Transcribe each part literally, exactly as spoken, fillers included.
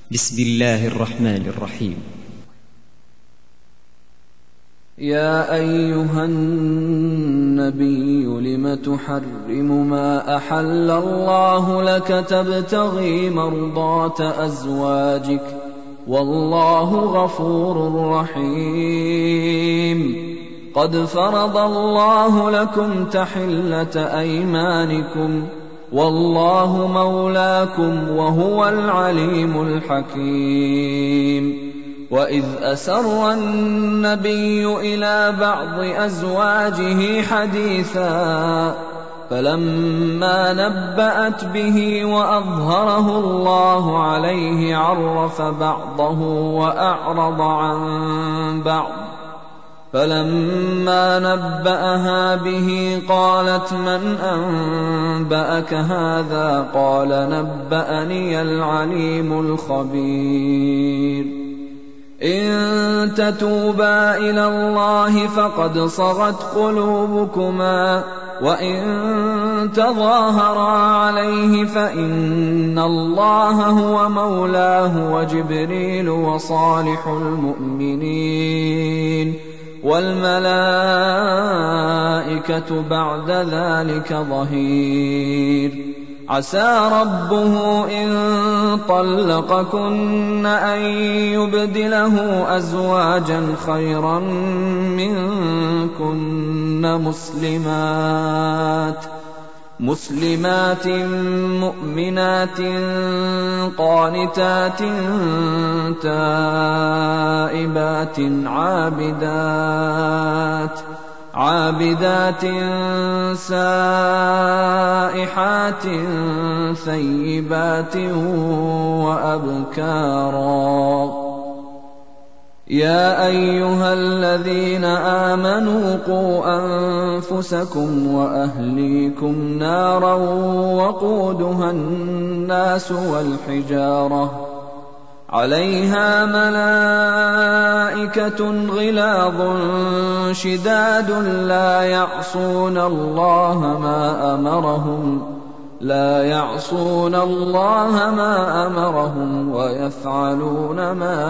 بسم الله الرحمن الرحيم. يا أيها النبي لم تحرم ما أحل الله لك تبتغي مرضات أزواجك والله غفور رحيم. قد فرض الله لكم تحلة أيمانكم والله مولاكم وهو العليم الحكيم. وإذ أسر النبي إلى بعض أزواجه حديثا فلما نبأت به وأظهره الله عليه عرف بعضه وأعرض عن بعض، فلما نبأها به قالت من أنبأك هذا؟ قال نبأني العليم الخبير. إن تتوبا إلى الله فقد صغت قلوبكما وإن تظاهرا عليه فإن الله هو مولاه وجبريل وصالح المؤمنين والملائكة بعد ذلك ظهير. عسى ربه إن طلقكن أن يبدله أزواجا خيرا منكن مسلمات مسلمات مؤمنات قانتات تائبات عابدات عابدات سائحات ثيبات وأبكارا. يا أيها الذين آمنوا قوا أنفسكم وأهليكم نارا وقودها الناس والحجارة عليها ملائكة غلاظ شداد لا يعصون الله ما أمرهم لا يعصون الله ما أمرهم ويفعلون ما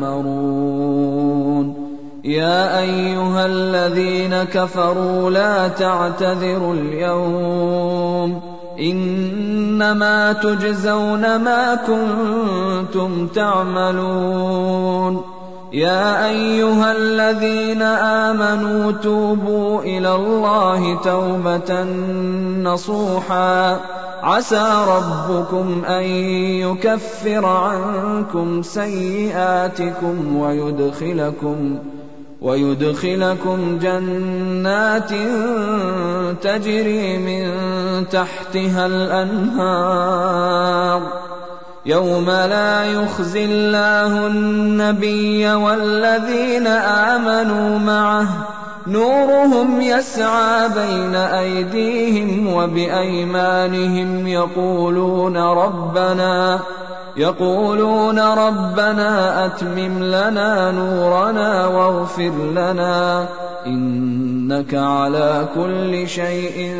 يؤمرون. يا أيها الذين كفروا لا تعتذروا اليوم إنما تجزون ما كنتم تعملون. يا أيها الذين آمنوا توبوا إلى الله توبة نصوحا عسى ربكم أن يكفر عنكم سيئاتكم ويدخلكم ويدخلكم جنات تجري من تحتها الأنهار يوم لا يخزي الله النبي والذين آمنوا معه نورهم يسعى بين أيديهم وبأيمانهم يقولون ربنا يقولون ربنا أتمم لنا نورنا واغفر لنا إنك على كل شيء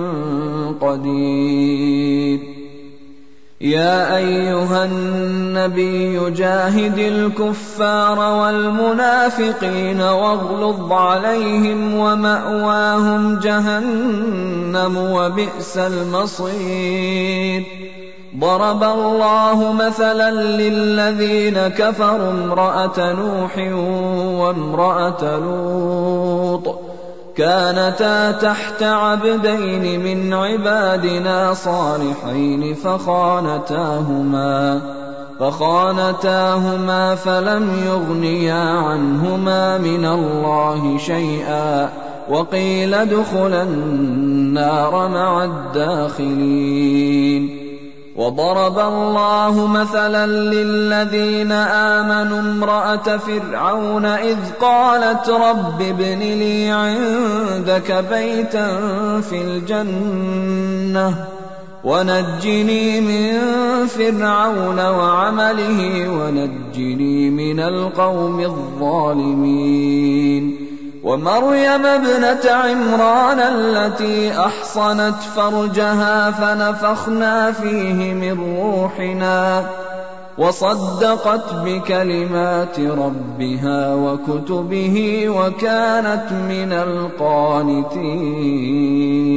قدير. يا أيها النبي جاهد الكفار والمنافقين واغلظ عليهم ومأواهم جهنم وبئس المصير. ضرب الله مثلا للذين كفروا امرأة نوح وامرأة لوط كانتا تحت عبدين من عبادنا صالحين فخانتاهما فخانتاهما فلم يغنيا عنهما من الله شيئا وقيل ادخلا النار مع الداخلين. وضرب الله مثلا للذين آمنوا امرأة فرعون إذ قالت رب ابن لي عندك بيتا في الجنة ونجني من فرعون وعمله ونجني من القوم الظالمين. ومريم ابنة عمران التي أحصنت فرجها فنفخنا فيه من روحنا وصدقت بكلمات ربها وكتبه وكانت من القانتين.